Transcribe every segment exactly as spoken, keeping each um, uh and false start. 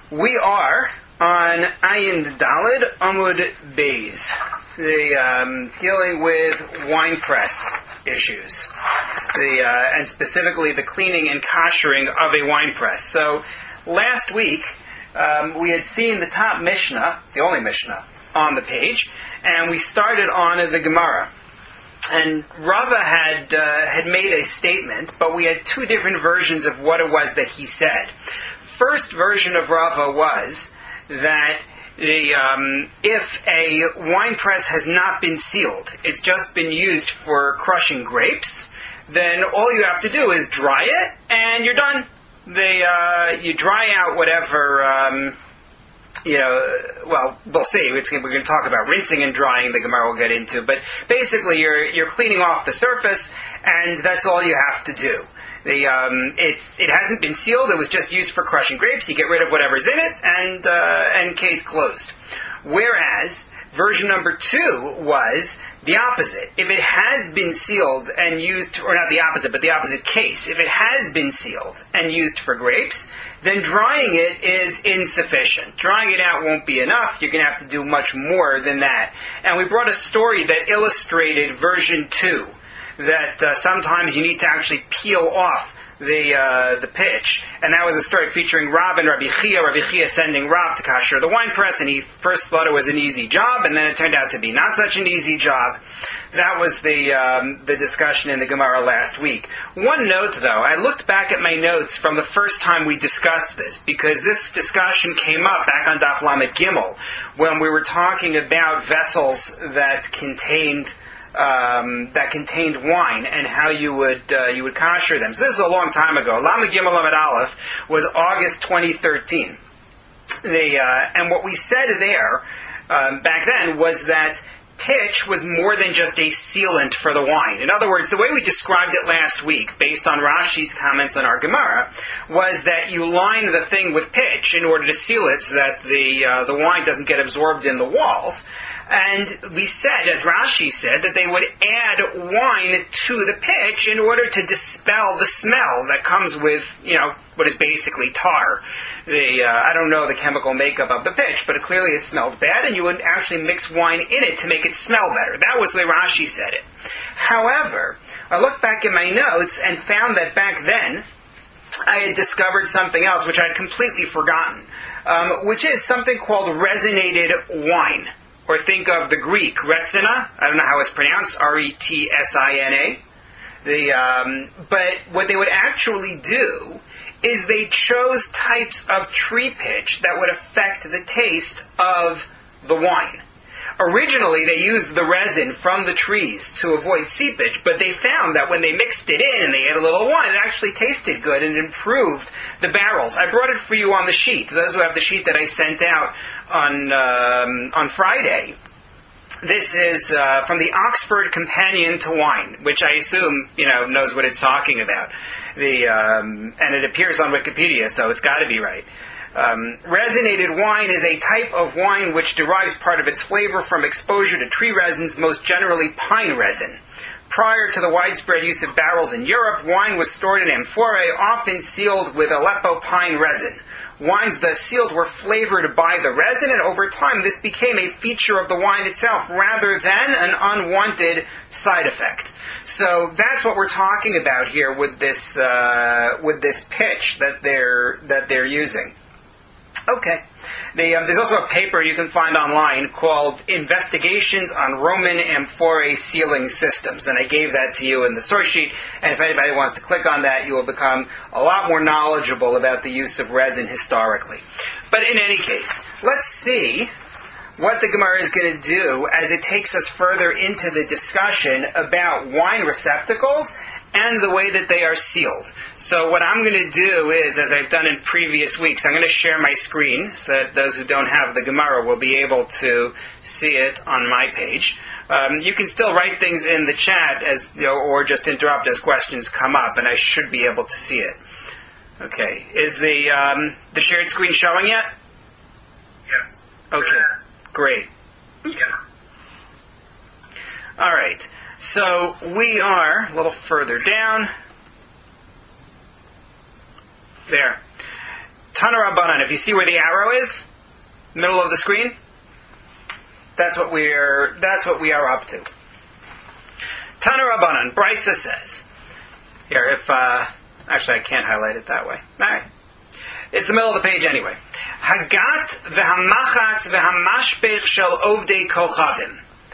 We are on Ayin Daled Amud Beis, the um, dealing with wine press issues, the uh, and specifically the cleaning and koshering of a wine press. So last week um, we had seen the top Mishnah, the only Mishnah on the page, and we started on the Gemara. And Rava had uh, had made a statement, but we had two different versions of what it was that he said. First version of Rava was that the, um, if a wine press has not been sealed, it's just been used for crushing grapes, then all you have to do is dry it, and you're done. They, uh, you dry out whatever, um, you know, well, we'll see. It's, we're going to talk about rinsing and drying, the Gemara will get into, but basically you're you're cleaning off the surface, and that's all you have to do. The, um, it, it hasn't been sealed. It was just used for crushing grapes. You get rid of whatever's in it, and uh, and case closed. Whereas version number two was the opposite. If it has been sealed and used, or not the opposite, but the opposite case. If it has been sealed and used for grapes, then drying it is insufficient. Drying it out won't be enough. You're going to have to do much more than that. And we brought a story that illustrated version two. That uh, sometimes you need to actually peel off the uh, the pitch, and that was a story featuring Rav and Rabbi Chia. Rabbi Chia sending Rav to kasher the wine press, and he first thought it was an easy job, and then it turned out to be not such an easy job. That was the um, the discussion in the Gemara last week. One note, though, I looked back at my notes from the first time we discussed this, because this discussion came up back on Daf Lamed Gimel when we were talking about vessels that contained Um, that contained wine and how you would uh, you would kosher them. So this is a long time ago. Lamed Gimel Lamed Aleph was August twenty thirteen. The uh, and what we said there um, back then was that pitch was more than just a sealant for the wine. In other words, the way we described it last week, based on Rashi's comments on our Gemara, was that you line the thing with pitch in order to seal it so that the uh, the wine doesn't get absorbed in the walls. And we said, as Rashi said, that they would add wine to the pitch in order to dispel the smell that comes with, you know, what is basically tar. The uh, I don't know the chemical makeup of the pitch, but clearly it smelled bad, and you would actually mix wine in it to make it smell better. That was the way Rashi said it. However, I looked back in my notes and found that back then I had discovered something else which I had completely forgotten, um, which is something called resinated wine. Or think of the Greek, retsina, I don't know how it's pronounced, R E T S I N A. The, um, but what they would actually do is they chose types of tree pitch that would affect the taste of the wine. Originally, they used the resin from the trees to avoid seepage, but they found that when they mixed it in and they added a little wine, it actually tasted good and improved the barrels. I brought it for you on the sheet. Those who have the sheet that I sent out on um, on Friday. This is uh, from the Oxford Companion to Wine, which I assume you know knows what it's talking about. The um, and it appears on Wikipedia, so it's got to be right. Um, resinated wine is a type of wine which derives part of its flavor from exposure to tree resins, most generally pine resin. Prior to the widespread use of barrels in Europe, wine was stored in amphorae, often sealed with Aleppo pine resin. Wines thus sealed were flavored by the resin, and over time this became a feature of the wine itself rather than an unwanted side effect. So that's what we're talking about here with this uh, with this pitch that they're that they're using. Okay. The, um, there's also a paper you can find online called Investigations on Roman Amphorae Sealing Systems, and I gave that to you in the source sheet, and if anybody wants to click on that, you will become a lot more knowledgeable about the use of resin historically. But in any case, let's see what the Gemara is going to do as it takes us further into the discussion about wine receptacles and the way that they are sealed. So what I'm going to do is, as I've done in previous weeks, I'm going to share my screen so that those who don't have the Gemara will be able to see it on my page. Um, you can still write things in the chat as you know, or just interrupt as questions come up, and I should be able to see it. Okay. Is the um, the shared screen showing yet? Yes. Okay. Great. Yeah. All right. So we are a little further down. There. Tana Rabbanan, if you see where the arrow is, middle of the screen, that's what we're, that's what we are up to. Tana Rabbanan, Brisa says, here, if, uh, actually I can't highlight it that way. Alright. It's the middle of the page anyway. Hagat v'hamachatz v'hamashpech shel ovdei kochavim.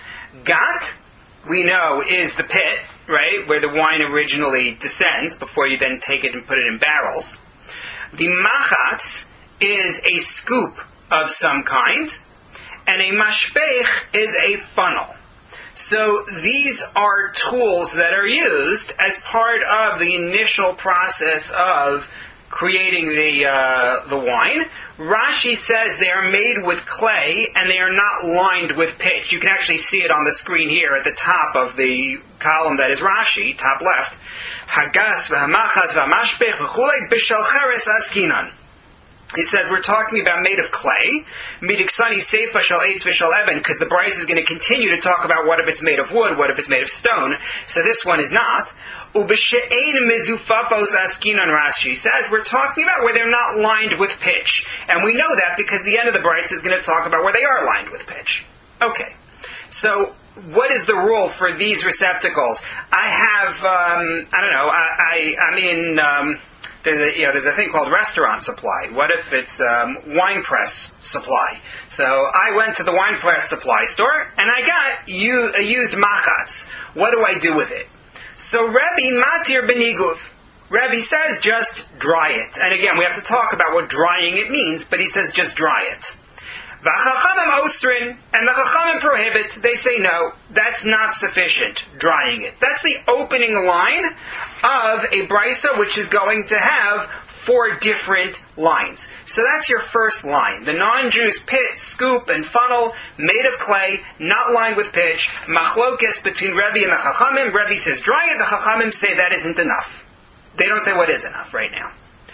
Gat, we know, is the pit, right, where the wine originally descends before you then take it and put it in barrels. The machatz is a scoop of some kind, and a mashpech is a funnel. So these are tools that are used as part of the initial process of creating the uh, the wine. Rashi says they are made with clay and they are not lined with pitch. You can actually see it on the screen here at the top of the column that is Rashi, top left. Hagas v'hamachas v'hamashpech v'chulei b'shel cheres askinan. He says we're talking about made of clay, midiksani seifa shel eitz v'shel even, because the Bryce is going to continue to talk about what if it's made of wood, what if it's made of stone. So this one is not. Ub'she'ein mezufafos askinan, Rashi says we're talking about where they're not lined with pitch, and we know that because the end of the Bryce is going to talk about where they are lined with pitch. Okay, so what is the rule for these receptacles? I have, um, I don't know, I, I, I'm in. Um, There's a, you know, there's a thing called restaurant supply. What if it's um, wine press supply? So I went to the wine press supply store and I got u- a used machatz. What do I do with it? So Rebbe matir beniguv. Rebbe says just dry it. And again, we have to talk about what drying it means, but he says just dry it. V'chachamim osrin, and the chachamim prohibit. They say no, that's not sufficient, drying it. That's the opening line of a brisa, which is going to have four different lines. So that's your first line. The non-Jews pit, scoop, and funnel, made of clay, not lined with pitch, machlokes between Rebbe and the chachamim. Rebbe says dry it, the chachamim say that isn't enough. They don't say what is enough right now.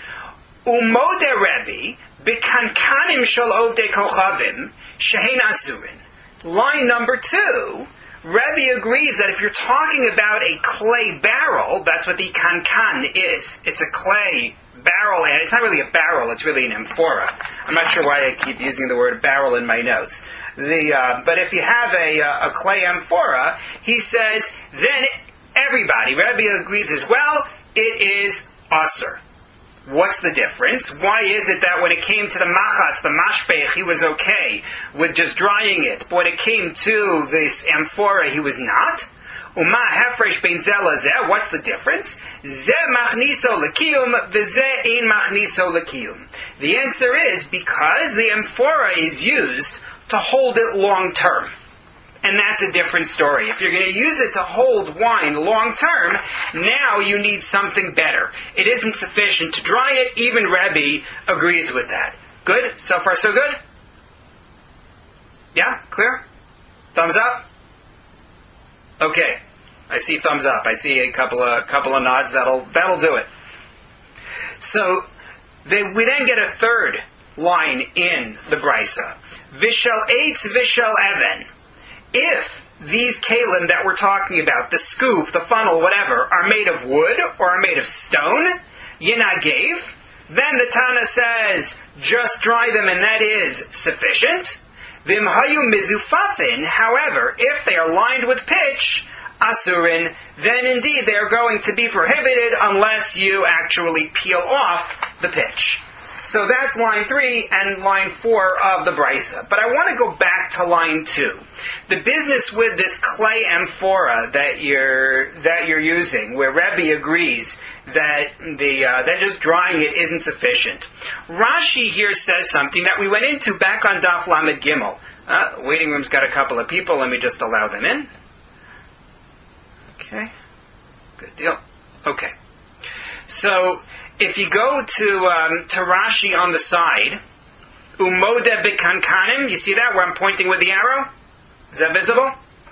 Umode Rebbe, B'kankanim shel ovdei kochavim shehein asurin. Line number two, Rebbe agrees that if you're talking about a clay barrel, that's what the kankan is. It's a clay barrel, and it's not really a barrel, it's really an amphora. I'm not sure why I keep using the word barrel in my notes. The uh, but if you have a, uh, a clay amphora, he says, then everybody, Rebbe agrees as well, it is asur. What's the difference? Why is it that when it came to the machatz, the mashpech, he was okay with just drying it, but when it came to this amphora, he was not? Uma hefresh bein zeh lazeh, what's the difference? Zeh machniso lekiyum, v'zeh ein machniso lekiyum. The answer is because the amphora is used to hold it long term. And that's a different story. If you're going to use it to hold wine long term, now you need something better. It isn't sufficient to dry it. Even Rebbe agrees with that. Good? So far so good? Yeah? Clear? Thumbs up? Okay. I see thumbs up. I see a couple of couple of nods. That'll that'll do it. So they, we then get a third line in the Brisa. Vishal eitz vishal even. If these kalim that we're talking about, the scoop, the funnel, whatever, are made of wood or are made of stone, yinagev, then the Tana says, just dry them and that is sufficient. Vimhayu mizufafin, however, if they are lined with pitch, asurin, then indeed they are going to be prohibited unless you actually peel off the pitch. So that's line three and line four of the Brisa. But I want to go back to line two. The business with this clay amphora that you're that you're using, where Rebbe agrees that the uh, that just drying it isn't sufficient. Rashi here says something that we went into back on Daf Lamed Gimel. Uh, the waiting room's got a couple of people. Let me just allow them in. Okay. Good deal. Okay. So if you go to um, to Rashi on the side, Umode b'kankanim, you see that where I'm pointing with the arrow? Is that visible?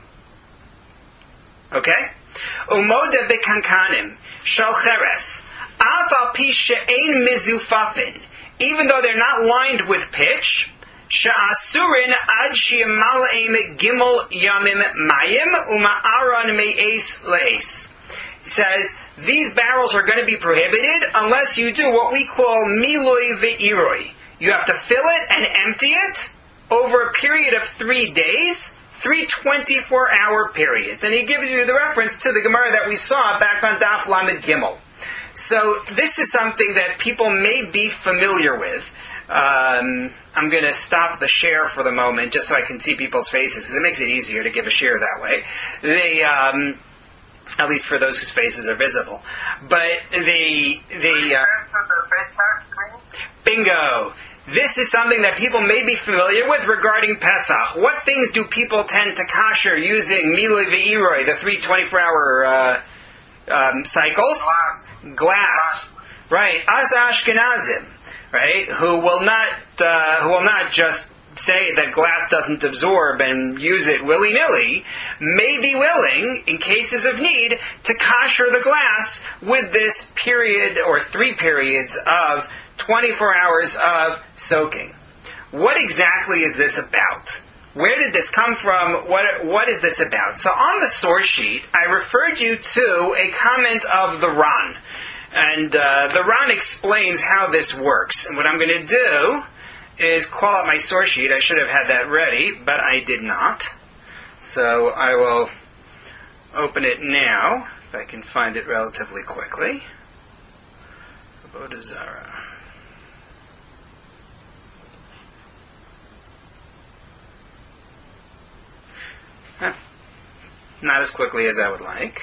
Okay. Umode b'kankanim shel cheres af al pi she'ein mizufafin, even though they're not lined with pitch, she'asurin ad she'mal'eim gimel yamim mayim uma'aron me'es le'es. He says these barrels are going to be prohibited unless you do what we call miloi ve'iroi. You have to fill it and empty it over a period of three days, three twenty-four hour periods. And he gives you the reference to the Gemara that we saw back on Daf Lamed Gimel. So this is something that people may be familiar with. Um, I'm going to stop the share for the moment just so I can see people's faces, because it makes it easier to give a share that way. They, um, at least for those whose faces are visible. But the the uh, bingo. This is something that people may be familiar with regarding Pesach. What things do people tend to kasher using miloi ve'iroi, the three twenty-four hour uh, um, cycles? Glass. Glass. Right. As Ashkenazim, right, who will not uh, who will not just say that glass doesn't absorb and use it willy-nilly, may be willing, in cases of need, to kasher the glass with this period or three periods of twenty-four hours of soaking. What exactly is this about? Where did this come from? What what is this about? So on the source sheet, I referred you to a comment of the Ran. And uh, the Ran explains how this works. And what I'm going to do is call out my source sheet. I should have had that ready, but I did not. So I will open it now, if I can find it relatively quickly. Avodah Zarah. Huh. Not as quickly as I would like.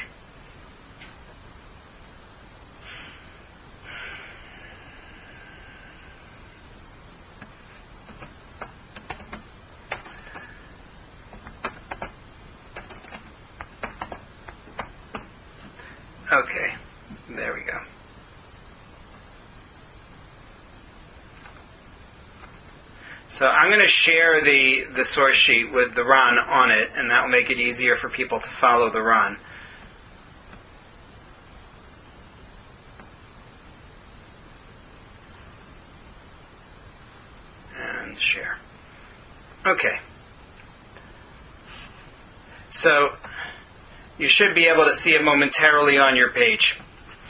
Okay, there we go. So I'm going to share the, the source sheet with the Ran on it, and that will make it easier for people to follow the Ran. And share. Okay. So you should be able to see it momentarily on your page.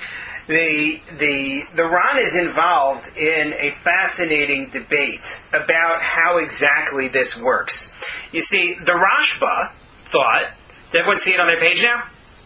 The the the Ran is involved in a fascinating debate about how exactly this works. You see, the Rashba thought. Did everyone see it on their page now?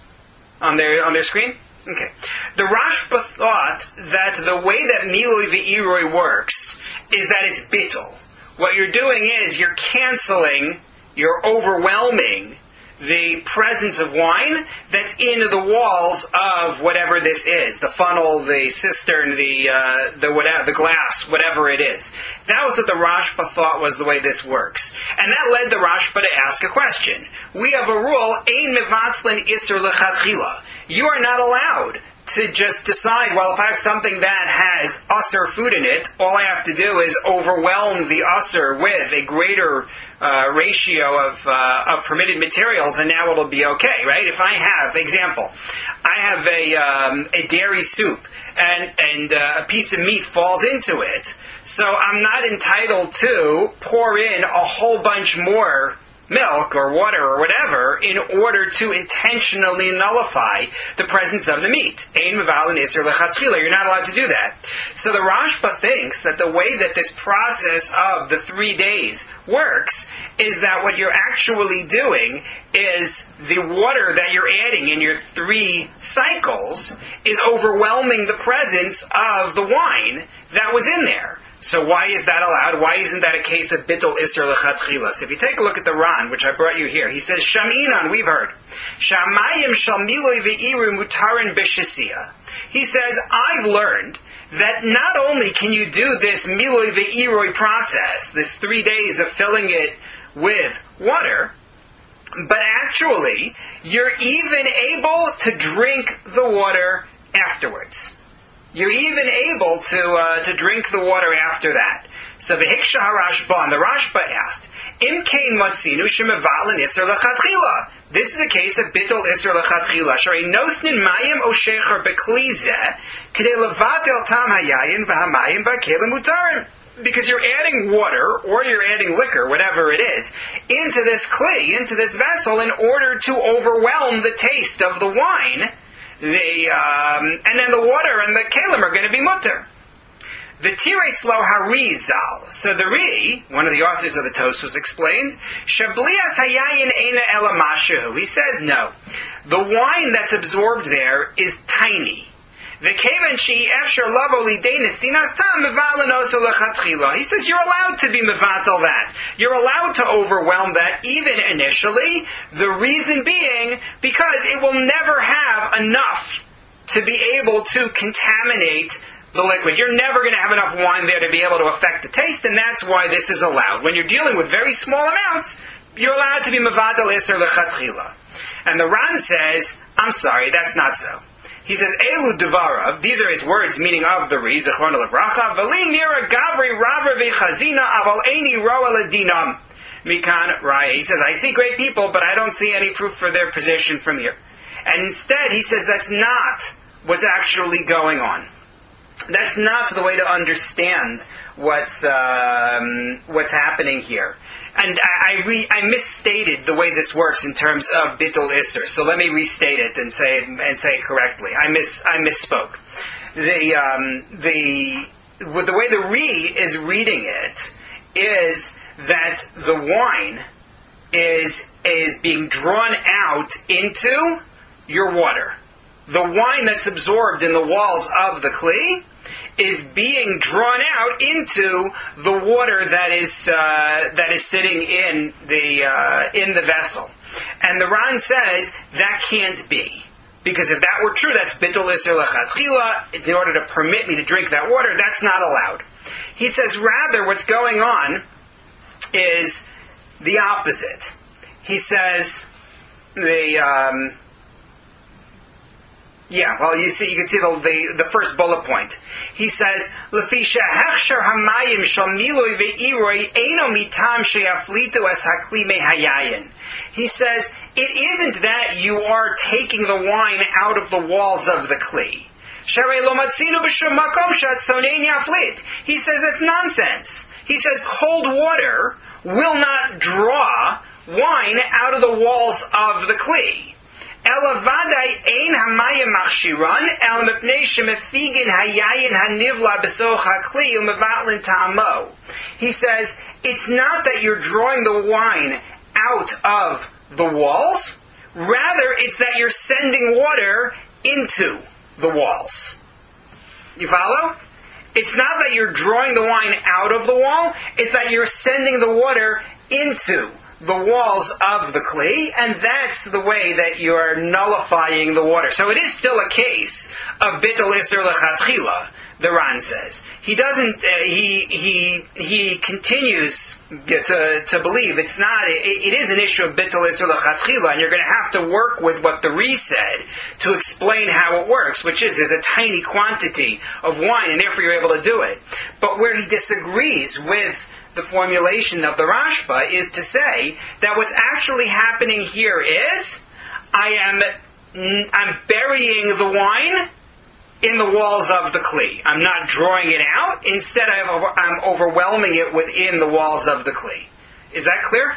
On their on their screen? Okay. The Rashba thought that the way that miloi ve'iroi works is that it's bittul. What you're doing is you're canceling, you're overwhelming the presence of wine that's in the walls of whatever this is, the funnel, the cistern, the uh, the whatever, the glass, whatever it is. That was what the Rashba thought was the way this works, and that led the Rashba to ask a question. We have a rule: ein mevatzlin iser lechatchila. You are not allowed to just decide, well, if I have something that has usser food in it, all I have to do is overwhelm the usser with a greater uh, ratio of, uh, of permitted materials, and now it'll be okay, right? If I have, example, I have a, um, a dairy soup, and, and uh, a piece of meat falls into it, so I'm not entitled to pour in a whole bunch more milk or water or whatever in order to intentionally nullify the presence of the meat. Ein mevalin iser lechatchila. You're not allowed to do that. So the Rashba thinks that the way that this process of the three days works is that what you're actually doing is the water that you're adding in your three cycles is overwhelming the presence of the wine that was in there. So why is that allowed? Why isn't that a case of bittul iser lechatchila? So if you take a look at the Ran, which I brought you here, he says, Shaminan, we've heard, Shamayim shal miloi ve'iru mutarin b'shisia. He says, I've learned that not only can you do this miloi ve'iroi process, this three days of filling it with water, but actually, you're even able to drink the water afterwards. You're even able to uh, to drink the water after that. So the Hiksha HaRashba, the Rashba asked, Im kein matzinu shemevalin iser lechatchila. This is a case of bittul iser lechatchila. Sharei nosnin mayim o shecher bekli zeh k'dei levatel tam hayayin v'hamayim v'kelim mutarim. Because you're adding water, or you're adding liquor, whatever it is, into this clay, into this vessel, in order to overwhelm the taste of the wine the um, and then the water and the kalim are going to be mutter. The Tiretz lo harizal. So the Ri, one of the authors of the Tosfos, explained, Shablias hayayin eina ela mashu. He says no. The wine that's absorbed there is tiny. He says you're allowed to be mevatel that. You're allowed to overwhelm that even initially. The reason being because it will never have enough to be able to contaminate the liquid. You're never going to have enough wine there to be able to affect the taste, and that's why this is allowed. When you're dealing with very small amounts, you're allowed to be mevatel iser lechatchila. And the Ran says, I'm sorry, that's not so. He says, Elu devarav, these are his words, meaning of the Ri, Zechron Levracha, V'li nira gavri rava v'chazina aval eini roa ledinam. Mikan Raya. He says, I see great people, but I don't see any proof for their position from here. And instead, he says that's not what's actually going on. That's not the way to understand what's um, what's happening here. And I I, re, I misstated the way this works in terms of bittul isser. So let me restate it and say it, and say it correctly. I miss I misspoke. The um, the the way the Ri is reading it is that the wine is is being drawn out into your water. The wine that's absorbed in the walls of the kli is being drawn out into the water that is uh, that is sitting in the uh, in the vessel. And the Ran says that can't be. Because if that were true, that's bittul iser lechatchila. In order to permit me to drink that water, that's not allowed. He says rather what's going on is the opposite. He says the um, yeah, well, you see, you can see the, the the first bullet point. He says, "Lefisha hechsher hamayim shel miloi ve'iroi eino mitam sheyaflitu es hakli mehayayin." He says, it isn't that you are taking the wine out of the walls of the kli. Sharei lo matzinu b'shum makom shatzonein yaflit. He says it's nonsense. He says cold water will not draw wine out of the walls of the kli. Elavadai ein hamayim machshiran el mepnei shemefigin hayayin hanivla b'soch hakli umevatlin ta'amo. He says it's not that you're drawing the wine out of the walls, rather it's that you're sending water into the walls. You follow? It's not that you're drawing the wine out of the wall, it's that you're sending the water into the walls of the kli, and that's the way that you're nullifying the water. So it is still a case of bittul iser lechatchila, the Ran says. He doesn't, uh, he, he, he continues to, to believe it's not, it, it is an issue of bittul iser lechatchila, and you're going to have to work with what the Ri said to explain how it works, which is there's a tiny quantity of wine, and therefore you're able to do it. But where he disagrees with the formulation of the Rashba is to say that what's actually happening here is I am I'm burying the wine in the walls of the kli. I'm not drawing it out. Instead, I'm overwhelming it within the walls of the kli. Is that clear?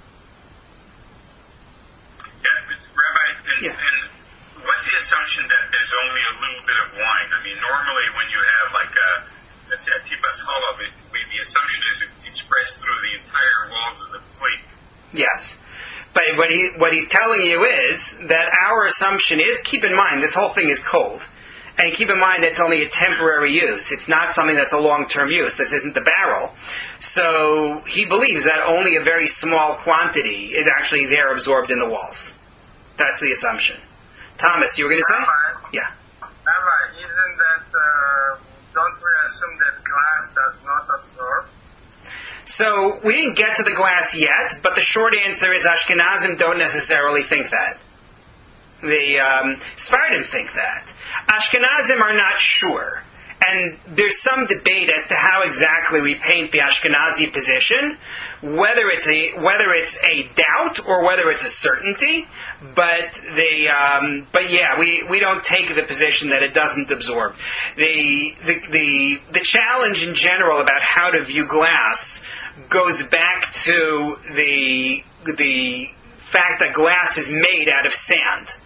Yeah, Rabbi, and, yeah. and what's the assumption that there's only a little bit of wine? I mean, normally when you have like a let's say a tipas cholav, the assumption is it, it spreads through the entire walls of the plate. Yes. But what he what he's telling you is that our assumption is, keep in mind, this whole thing is cold. And keep in mind it's only a temporary use. It's not something that's a long-term use. This isn't the barrel. So he believes that only a very small quantity is actually there absorbed in the walls. That's the assumption. Thomas, you were going to say? Rabbi, Yeah. Rabbi, isn't that... Uh, don't we assume that glass does not absorb? So, we didn't get to the glass yet, but the short answer is Ashkenazim don't necessarily think that. The um, Sephardim think that. Ashkenazim are not sure. And there's some debate as to how exactly we paint the Ashkenazi position, whether it's a whether it's a doubt or whether it's a certainty. But the um, but yeah, we, we don't take the position that it doesn't absorb. The, the the the challenge in general about how to view glass goes back to the the fact that glass is made out of sand.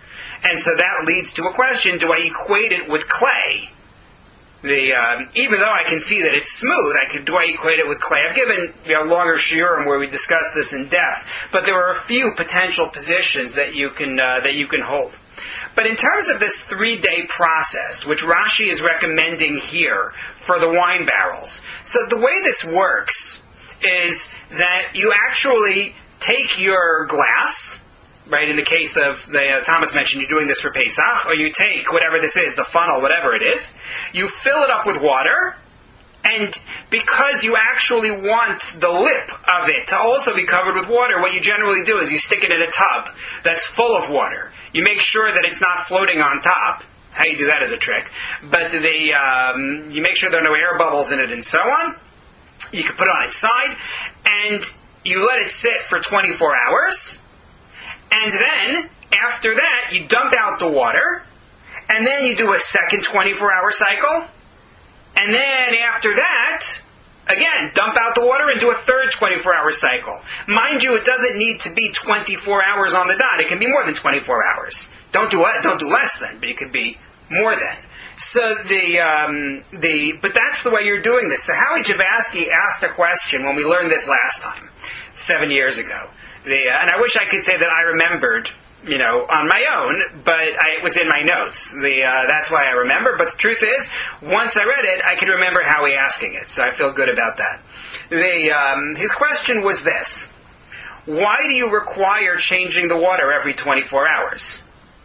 And so that leads to a question, do I equate it with clay? The um, even though I can see that it's smooth, I could, do I equate it with clay? I've given you know, longer shiurim where we discuss this in depth, but there are a few potential positions that you can uh, that you can hold. But in terms of this three-day process, which Rashi is recommending here for the wine barrels, so the way this works is that you actually take your glass, right, in the case of, the uh, Thomas mentioned you're doing this for Pesach, or you take whatever this is, the funnel, whatever it is, you fill it up with water, and because you actually want the lip of it to also be covered with water, what you generally do is you stick it in a tub that's full of water. You make sure that it's not floating on top. How you do that is a trick. But the um, you make sure there are no air bubbles in it and so on. You can put it on its side, and you let it sit for twenty-four hours. And then, after that, you dump out the water, and then you do a second twenty-four hour cycle. And then after that, again, dump out the water and do a third twenty-four hour cycle. Mind you, it doesn't need to be twenty-four hours on the dot. It can be more than twenty-four hours. Don't do don't do less than, but it could be more than. So the um, the but that's the way you're doing this. So Howie Javasky asked a question when we learned this last time, seven years ago. The uh, and I wish I could say that I remembered, you know, on my own, but I, it was in my notes. The uh, that's why I remember. But the truth is, once I read it, I could remember Howie asking it. So I feel good about that. The um, his question was this: why do you require changing the water every twenty-four hours?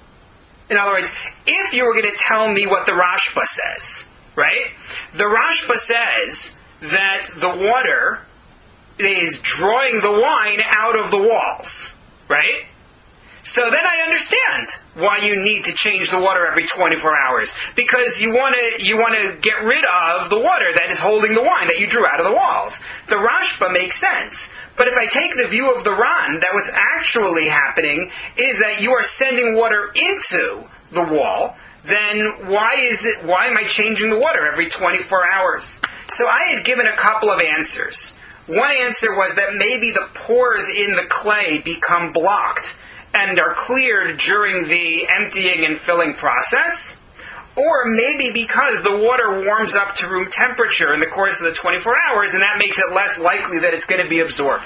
In other words, if you were going to tell me what the Rashba says, right? The Rashba says that the water is drawing the wine out of the walls, right? So then I understand why you need to change the water every twenty-four hours, because you want to you want to get rid of the water that is holding the wine that you drew out of the walls. The Rashba makes sense, but if I take the view of the Ran, that what's actually happening is that you are sending water into the wall. Then why is it? Why am I changing the water every twenty-four hours? So I had given a couple of answers. One answer was that maybe the pores in the clay become blocked and are cleared during the emptying and filling process, or maybe because the water warms up to room temperature in the course of the twenty-four hours, and that makes it less likely that it's going to be absorbed.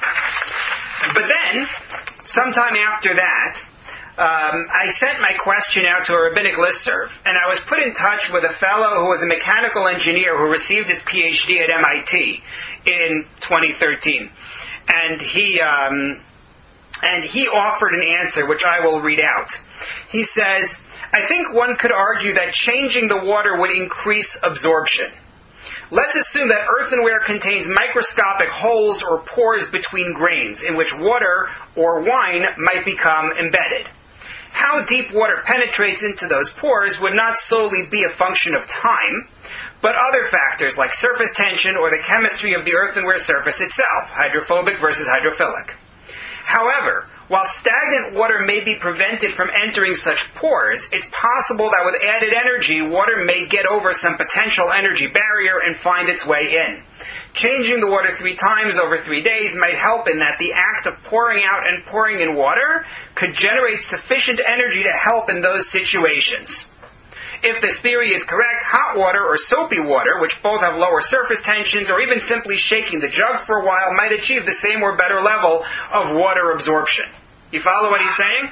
But then, sometime after that, um, I sent my question out to a rabbinic listserv, and I was put in touch with a fellow who was a mechanical engineer who received his P H D at M I T in twenty thirteen. And he... Um, And he offered an answer, which I will read out. He says, I think one could argue that changing the water would increase absorption. Let's assume that earthenware contains microscopic holes or pores between grains in which water or wine might become embedded. How deep water penetrates into those pores would not solely be a function of time, but other factors like surface tension or the chemistry of the earthenware surface itself, hydrophobic versus hydrophilic. However, while stagnant water may be prevented from entering such pores, it's possible that with added energy, water may get over some potential energy barrier and find its way in. Changing the water three times over three days might help in that the act of pouring out and pouring in water could generate sufficient energy to help in those situations. If this theory is correct, hot water or soapy water, which both have lower surface tensions, or even simply shaking the jug for a while, might achieve the same or better level of water absorption. You follow what he's saying?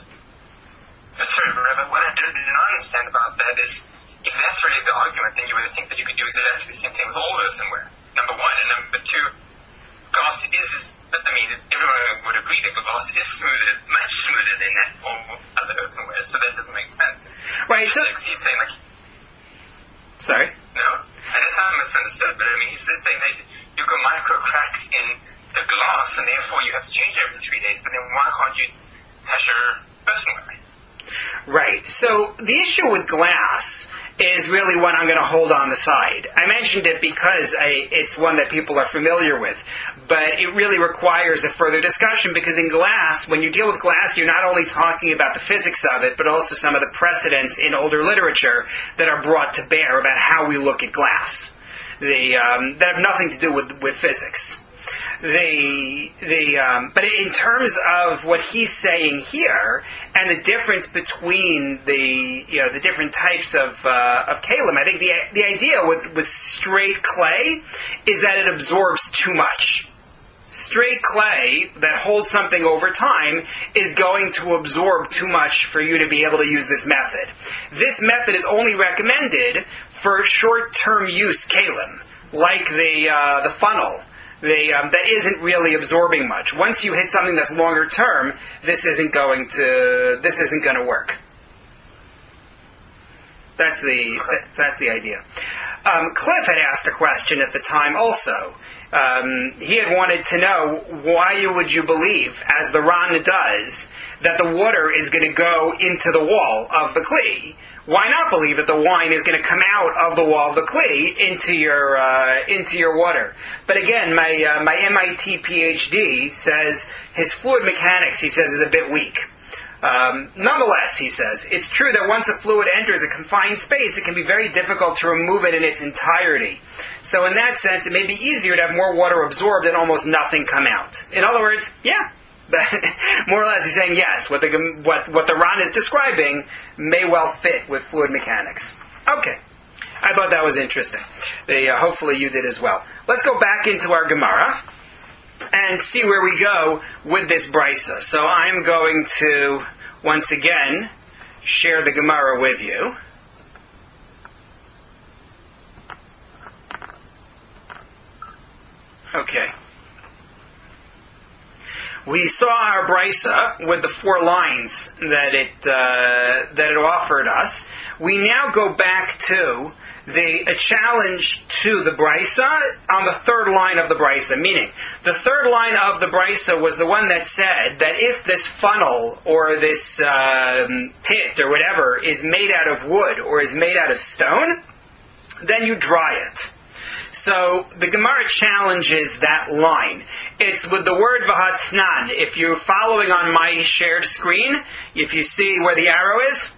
Sorry, Rabbi, what I do not understand about that is, if that's really the argument, then you would think that you could do exactly the same thing with all earthenware, number one. And number two, glass is, I mean, everyone would agree that glass is smoother, much smoother than that all other earthenware, so that doesn't make sense. Right, so... Like, he's saying, like... Sorry? No, and that's how I misunderstood, but I mean, he's saying that you've got micro cracks in the glass, and therefore you have to change it every three days, but then why can't you have your earthenware? Right. So the issue with glass is really one I'm going to hold on the side. I mentioned it because I, it's one that people are familiar with, but it really requires a further discussion, because in glass, when you deal with glass, you're not only talking about the physics of it, but also some of the precedents in older literature that are brought to bear about how we look at glass. The, um, that have nothing to do with, with physics. the the um, but in terms of what he's saying here and the difference between the you know the different types of uh, of kalim, I think the the idea with with straight clay is that it absorbs too much. Straight clay that holds something over time is going to absorb too much for you to be able to use this method. This method is only recommended for short-term use kalim, like the uh, the funnel. The, um, that isn't really absorbing much. Once you hit something that's longer term, this isn't going to this isn't going to work. That's the that, that's the idea. Um, Cliff had asked a question at the time also. Um, he had wanted to know why would you believe, as the Ran does, that the water is going to go into the wall of the kli. Why not believe that the wine is going to come out of the wall of the kli into your uh, into your water? But again, my uh, my M I T PhD says his fluid mechanics, he says, is a bit weak. Um, nonetheless, he says, it's true that once a fluid enters a confined space, it can be very difficult to remove it in its entirety. So in that sense, it may be easier to have more water absorbed and almost nothing come out. In other words, yeah. More or less, he's saying yes. What the what what the Ran is describing may well fit with fluid mechanics. Okay, I thought that was interesting. They, uh, hopefully, you did as well. Let's go back into our Gemara and see where we go with this brisa. So I'm going to once again share the Gemara with you. Okay. We saw our brisa with the four lines that it uh, that it offered us. We now go back to the a challenge to the brisa on the third line of the brisa. Meaning, the third line of the brisa was the one that said that if this funnel or this um, pit or whatever is made out of wood or is made out of stone, then you dry it. So the Gemara challenges that line. It's with the word v'hatnan. If you're following on my shared screen, if you see where the arrow is,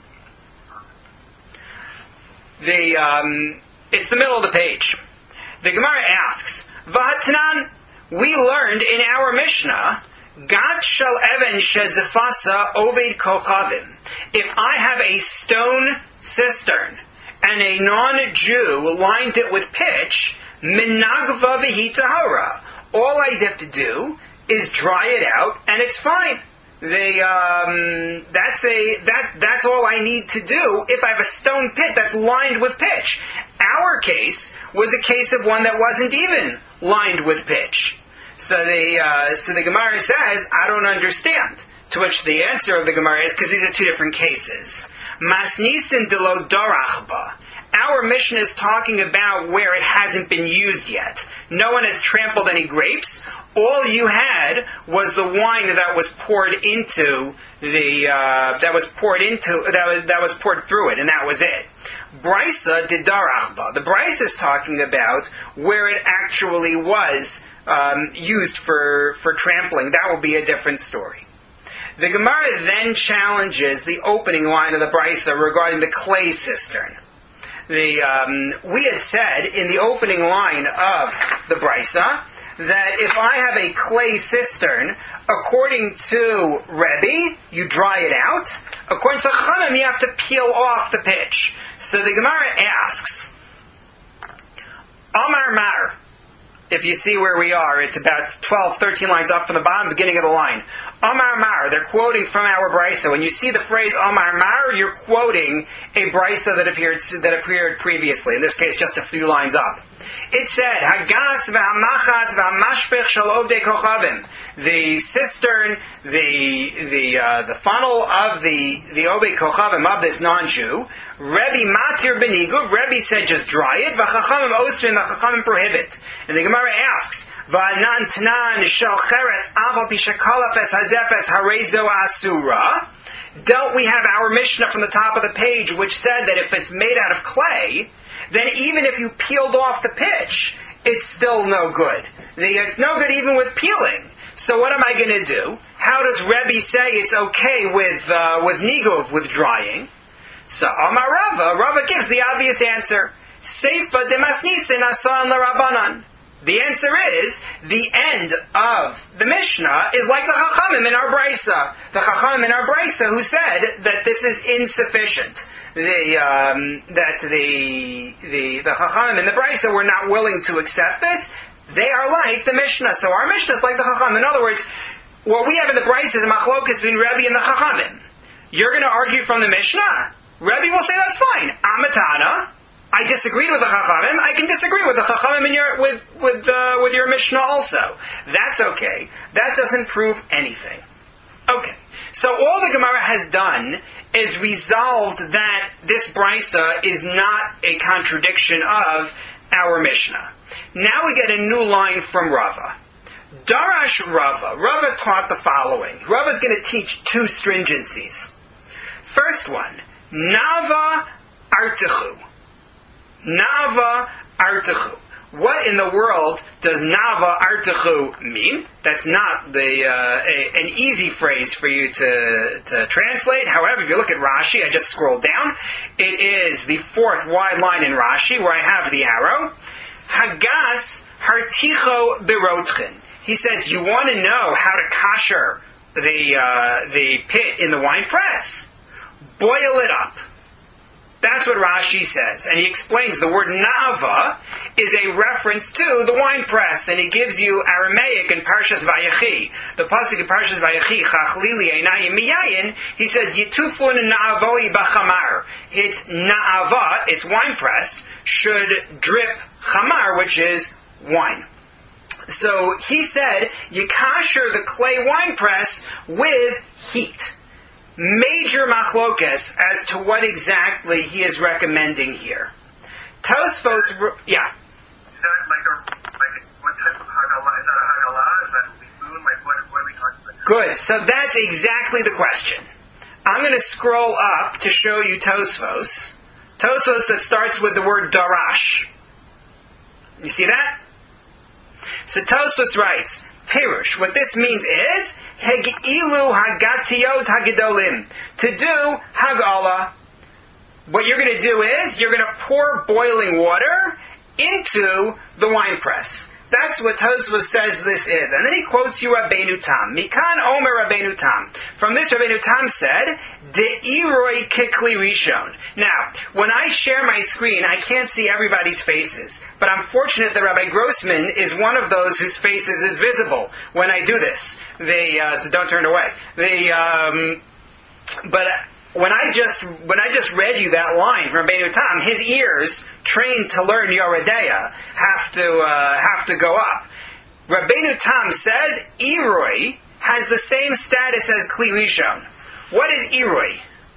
the um, it's the middle of the page. The Gemara asks, v'hatnan, we learned in our Mishnah, Gat shel even shezefasa oved kochavim. If I have a stone cistern and a non-Jew lined it with pitch, minagva v'hi tahara. All I have to do is dry it out, and it's fine. They, um, that's a that that's all I need to do if I have a stone pit that's lined with pitch. Our case was a case of one that wasn't even lined with pitch. So the uh, so the Gemara says, I don't understand. To which the answer of the Gemara is, because these are two different cases. Masnisin de lo dorachba. Our mission is talking about where it hasn't been used yet. No one has trampled any grapes. All you had was the wine that was poured into the uh, that was poured into that was that was poured through it, and that was it. Brisa de darachba. The Brisa is talking about where it actually was um, used for for trampling. That will be a different story. The Gemara then challenges the opening line of the Brisa regarding the clay cistern. The, um, we had said in the opening line of the Brisa that if I have a clay cistern, according to Rebbe, you dry it out. According to Chachamim, you have to peel off the pitch. So the Gemara asks, Amar Mar. If you see where we are, it's about twelve, thirteen lines up from the bottom, beginning of the line. Amar Mar, they're quoting from our Brisa. When you see the phrase Amar Mar, you're quoting a Brisa that appeared that appeared previously. In this case, just a few lines up. It said, Hagas v'hamachatz v'hamashpech shel ovdei kochavim. The cistern, the the uh, the funnel of the the ovdei kochavim of this non-Jew. Rebbe matir benigu. Rebbe said just dry it. V'chachamim osrin. The chachamim prohibit. And the Gemara asks, V'anan tnan shel cheres aval pishakalafes hazefes harezo asura. Don't we have our Mishnah from the top of the page which said that if it's made out of clay, then even if you peeled off the pitch, it's still no good. It's no good even with peeling. So what am I going to do? How does Rebbe say it's okay with uh, with niguv, with drying? So Amar Rava, Rava gives the obvious answer. Seifa de masnisin asan l'Rabbanan. The answer is, the end of the Mishnah is like the Chachamim in our Brisa. The Chachamim in our Brisa who said that this is insufficient. The, um, that the, the, the Chachamim in the Brisa were not willing to accept this. They are like the Mishnah. So our Mishnah is like the Chachamim. In other words, what we have in the Brisa is a machlokas between Rebbe and the Chachamim. You're going to argue from the Mishnah. Rebbe will say that's fine. Amatana. I disagreed with the Chachamim. I can disagree with the Chachamim in your, with with uh, with your Mishnah also. That's okay. That doesn't prove anything. Okay. So all the Gemara has done is resolved that this brisa is not a contradiction of our Mishnah. Now we get a new line from Rava. Darash Rava. Rava taught the following. Rava is going to teach two stringencies. First one, Nava Artichu. Nava Artichu. What in the world does Nava Artichu mean? That's not the uh, a, an easy phrase for you to, to translate. However, if you look at Rashi, I just scrolled down. It is the fourth wide line in Rashi where I have the arrow. Hagas Harticho Birotchen. He says, you want to know how to kosher the uh, the pit in the wine press? Boil it up. That's what Rashi says. And he explains the word nava is a reference to the wine press. And he gives you Aramaic in Parshas Vayechi. The pasuk in Parshas Vayechi, Chachlili Einayim Miyayin, he says, Yitufun na'avoi b'chamar. It's na'ava, it's wine press, should drip chamar, which is wine. So he said, you kasher the clay wine press with heat. Major machlokes as to what exactly he is recommending here. Tosfos, yeah. Is that like a, like what type of hagala? Is that a hagala? Is that a spoon? Like what, what are we talking about? Good. So that's exactly the question. I'm going to scroll up to show you Tosfos. Tosfos that starts with the word darash. You see that? So Tosfos writes, Pirush, what this means is, Hegilu Hagatiyot Hagedolim. To do Hagala, what you're going to do is, you're going to pour boiling water into the wine press. That's what Tosfos says this is. And then he quotes you Rabbeinu Tam. Mikan Omer Rabbeinu Tam. From this, Rabbeinu Tam said, De'iroi kikli rishon. Now, when I share my screen, I can't see everybody's faces. But I'm fortunate that Rabbi Grossman is one of those whose faces is visible when I do this. They, uh, so don't turn away. They, um, but... When I just when I just read you that line from Rabbeinu Tam, his ears, trained to learn Yoredeya, have to uh, have to go up. Rabbeinu Tam says Iroi has the same status as Kli Rishon. What is Iroi?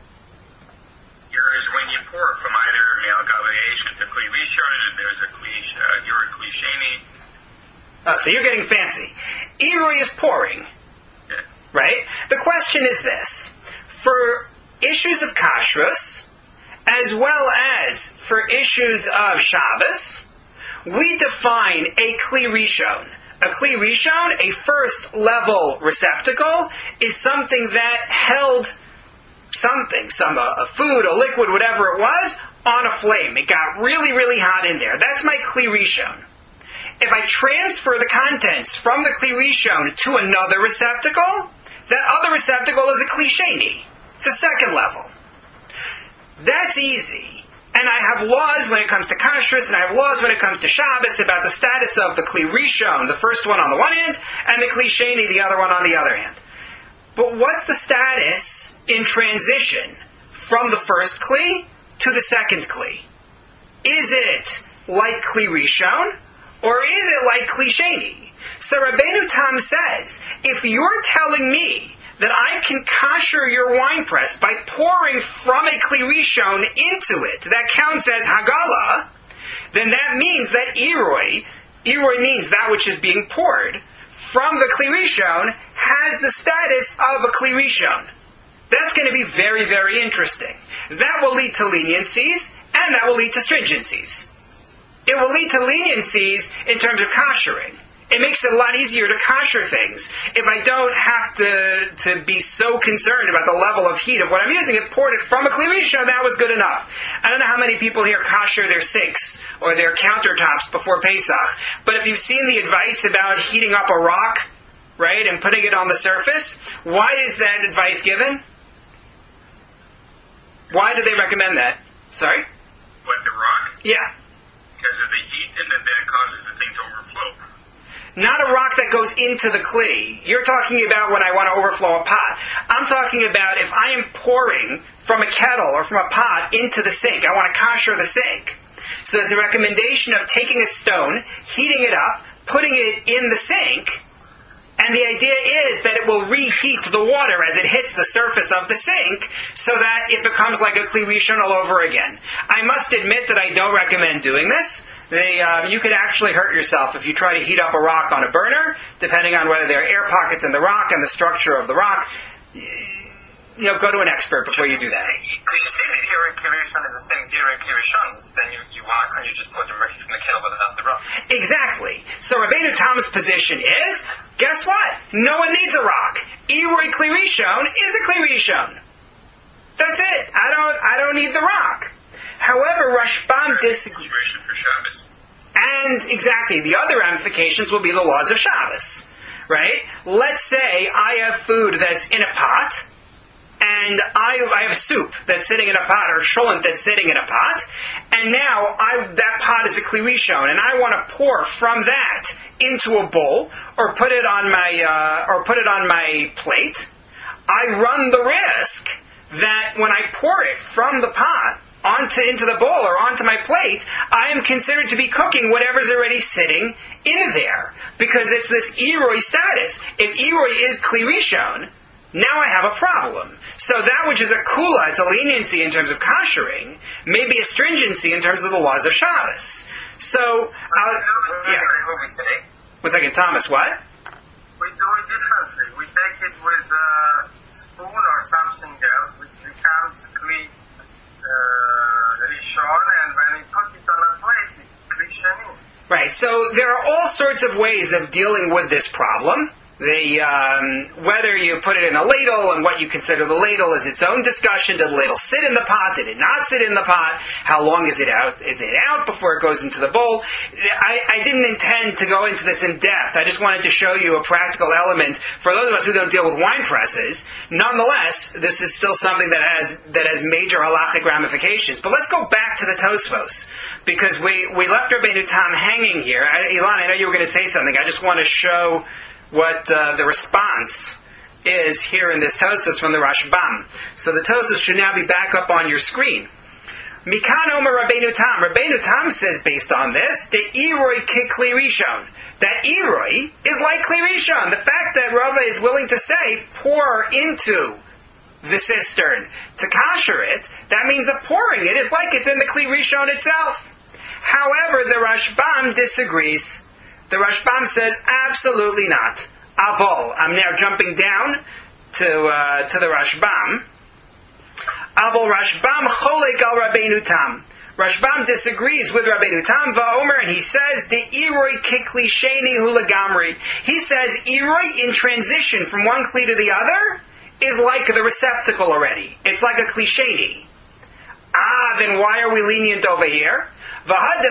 Iroi is when you pour from either Me'al Gavayation to Kli Rishon, and there's a Kli uh, Iroi Kli Sheni. Oh, so you're getting fancy. Iroi is pouring, yeah. Right? The question is this: for issues of kashrus, as well as for issues of Shabbos, we define a Kli Rishon. A Kli Rishon, a first level receptacle, is something that held something, some a, a food, a liquid, whatever it was, on a flame. It got really, really hot in there. That's my Kli Rishon. If I transfer the contents from the Kli Rishon to another receptacle, that other receptacle is a Kli Sheni. It's a second level. That's easy. And I have laws when it comes to kashrus, and I have laws when it comes to Shabbos about the status of the Kli Rishon, the first one on the one hand, and the Kli Sheni, the other one on the other hand. But what's the status in transition from the first Kli to the second Kli? Is it like Kli Rishon, or is it like Kli Sheni? So Rabbeinu Tam says, if you're telling me that I can kosher your wine press by pouring from a Kli Rishon into it, that counts as Hagala, then that means that Iroi, Iroi means that which is being poured, from the Kli Rishon, has the status of a Kli Rishon. That's going to be very, very interesting. That will lead to leniencies, and that will lead to stringencies. It will lead to leniencies in terms of koshering. It makes it a lot easier to kosher things. If I don't have to to be so concerned about the level of heat of what I'm using, it poured it from a Kli Rishon, that was good enough. I don't know how many people here kosher their sinks or their countertops before Pesach, but if you've seen the advice about heating up a rock, right, and putting it on the surface, why is that advice given? Why do they recommend that? Sorry? What, the rock? Yeah. Because of the heat, and then that causes the thing to overflow. Not a rock that goes into the Kli. You're talking about when I want to overflow a pot. I'm talking about if I am pouring from a kettle or from a pot into the sink. I want to kosher the sink. So there's a recommendation of taking a stone, heating it up, putting it in the sink, and the idea is that it will reheat the water as it hits the surface of the sink so that it becomes like a Kli Rishon all over again. I must admit that I don't recommend doing this. They, uh, you could actually hurt yourself if you try to heat up a rock on a burner, depending on whether there are air pockets in the rock and the structure of the rock. You know, go to an expert before you do that. Because you say that Iroi Kli Rishon is the same as Iroi Kli Rishon, then you, you, why can't you just pour directly from the kettle without the rock? Exactly. So Rabbeinu Tam's position is, guess what? No one needs a rock. Iroi Kli Rishon is a Kli Rishon. That's it. I don't, I don't need the rock. However, Rashbam disagrees. For Shabbos. And exactly, the other ramifications will be the laws of Shabbos. Right? Let's say I have food that's in a pot, and I, I have soup that's sitting in a pot, or sholent that's sitting in a pot, and now I, that pot is a Kli Rishon, and I want to pour from that into a bowl, or put it on my, uh, or put it on my plate. I run the risk that when I pour it from the pot onto into the bowl or onto my plate, I am considered to be cooking whatever's already sitting in there, because it's this Iroi status. If Iroi is Kli Rishon, now I have a problem. So that which is a kula, it's a leniency in terms of koshering, may be a stringency in terms of the laws of Shabbos. So, uh, yeah. One second, Thomas, what? We do it differently. We take it with a spoon or something else, which becomes Kli uh, Rishon, and when we put it on a plate, it's Kli Sheni. Right, so there are all sorts of ways of dealing with this problem. The, um, whether you put it in a ladle and what you consider the ladle is its own discussion. Did the ladle sit in the pot? Did it not sit in the pot? How long is it out? Is it out before it goes into the bowl? I, I didn't intend to go into this in depth. I just wanted to show you a practical element for those of us who don't deal with wine presses. Nonetheless, this is still something that has that has major halachic ramifications. But let's go back to the Tosfos, because we, we left Rabbeinu Tam hanging here. I, Ilan, I know you were going to say something. I just want to show what uh, the response is here in this Tosfos from the Rashbam. So the Tosfos should now be back up on your screen. Mikan Omer Rabbeinu Tam. Rabbeinu Tam says, based on this, the Iroi Kli Rishon. That Iroi is like Kli Rishon. The fact that Rava is willing to say, pour into the cistern to kosher it, that means that pouring it is like it's in the Kli Rishon itself. However, the Rashbam disagrees. The Rashbam says, absolutely not. Avol. I'm now jumping down to uh, to the Rashbam. Avol Rashbam cholek al Rabbeinu Tam. Rashbam disagrees with Rabbeinu Tam va'omer, and he says, the Iroi kikli sheni hu legamri. He says, Iroi in transition from one kli to the other is like the receptacle already. It's like a kli sheni. Ah, then why are we lenient over here? Here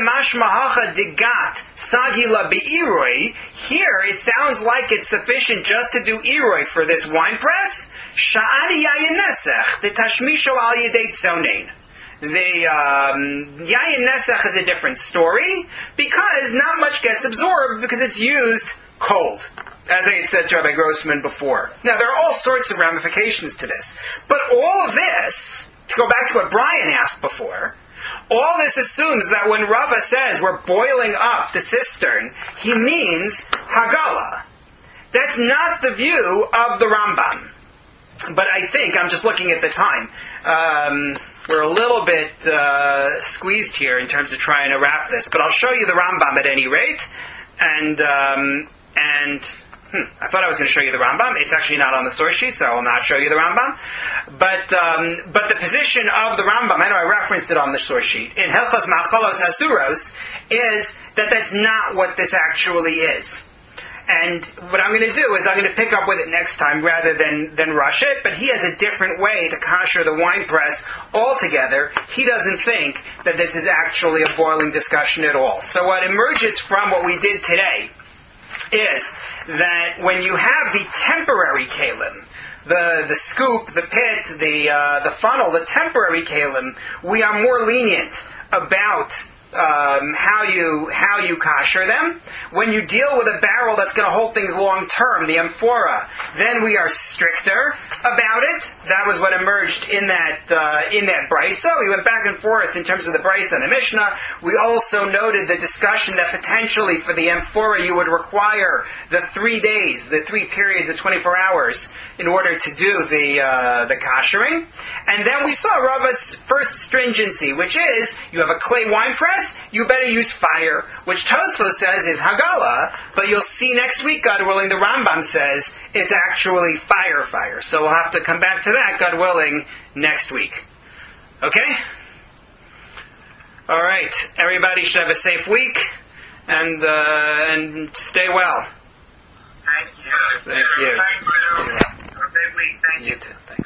it sounds like it's sufficient just to do Iroi for this wine press. Sha'ani yayin nesech, the tashmisho al yedei tzonein. The um, yayin nesech is a different story, because not much gets absorbed because it's used cold, as I had said to Rabbi Grossman before. Now, there are all sorts of ramifications to this, but all of this, to go back to what Brian asked before, all this assumes that when Rava says we're boiling up the cistern, he means Hagala. That's not the view of the Rambam. But I think, I'm just looking at the time, um, we're a little bit uh, squeezed here in terms of trying to wrap this. But I'll show you the Rambam at any rate. And, um, and hmm, I thought I was going to show you the Rambam. It's actually not on the source sheet, so I will not show you the Rambam. But um, but the position of the Rambam, I know I referenced it on the source sheet, in Hilchos Machalos Hasuros, is that that's not what this actually is. And what I'm going to do is I'm going to pick up with it next time rather than, than rush it. But he has a different way to kosher the wine press altogether. He doesn't think that this is actually a boiling discussion at all. So what emerges from what we did today is that when you have the temporary kalim, the the scoop, the pit, the uh, the funnel, the temporary kalim, we are more lenient about Um, how you how you kosher them. When you deal with a barrel that's going to hold things long term, the amphora, then we are stricter about it. That was what emerged in that uh, in that brisa. We went back and forth in terms of the brisa and the Mishnah. We also noted the discussion that potentially for the amphora you would require the three days, the three periods of twenty-four hours in order to do the uh, the koshering. And then we saw Rava's first stringency, which is you have a clay wine press, you better use fire, which Tosfos says is Hagala, but you'll see next week, God willing, the Rambam says it's actually fire fire. So we'll have to come back to that, God willing, next week. Okay? All right. Everybody should have a safe week, and uh, and stay well. Thank you. Thank you. Thank you. Have a great week. Thank you. You too. Thank you.